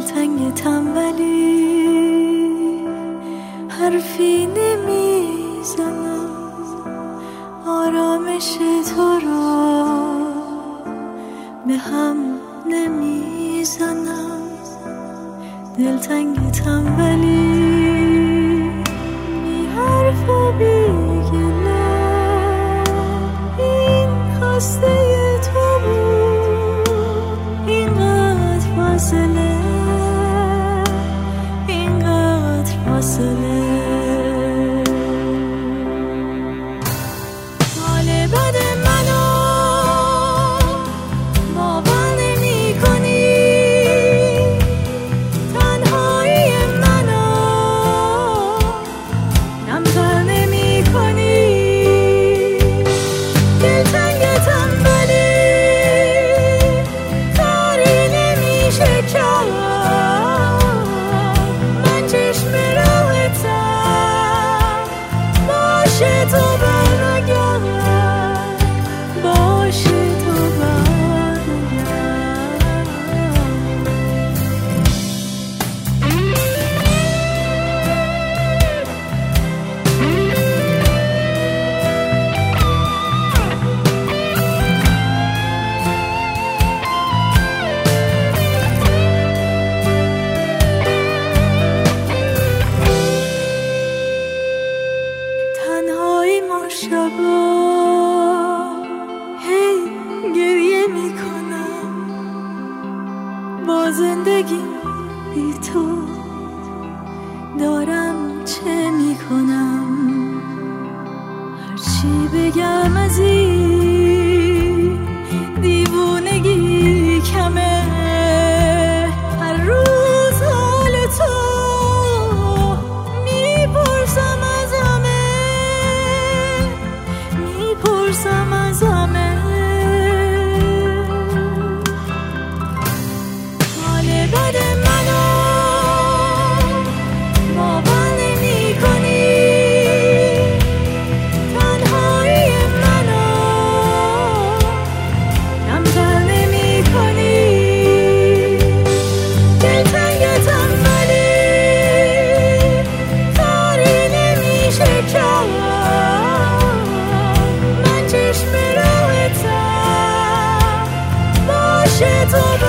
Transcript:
دلتنگ تنبلی حرفی نمیزنم آرامش تو را به هم نمیزنم دلتنگ تنبلی بی حرف و بی گله این خواسته تو بود اینقدر فاصله اینقدر فاصله حال بد منو باور نمی کنی تنهایی منو کمتر نمی کنی دلتنگ تنبلی کاری نمیشه کرد من چشم راحتم باشه تو برنگرد باشه تو تنهایی ما شبا هی گریه میکنم با زندگی بی تو دارم چه میکنم هرچی بگم از این دیوونگی کمه هر روز حال تو میپرسم از همه میپرسم از همه حال بد منو باور نمی کنی تنهایی منو کمتر نمی کنی دلتنگ تنبلی کاری نمیشه کرد من چشم راحتم باشه تو